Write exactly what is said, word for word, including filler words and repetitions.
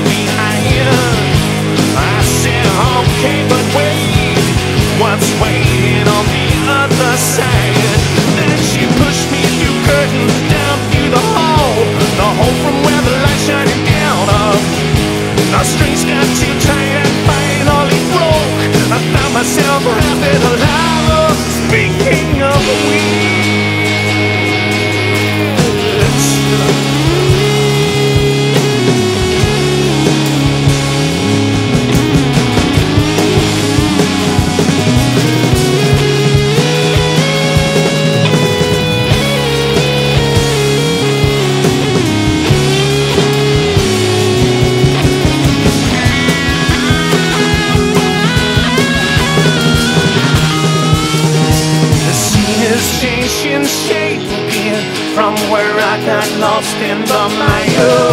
behind. I said, okay, but wait, what's waiting on the other side? Then she pushed me through curtains down through the hall, the hole from where the light's shining out of. The strings got too tight and finally broke. I found myself wrapped in a lie. Speaking of weeds, changing shape again from where I got lost in the mire.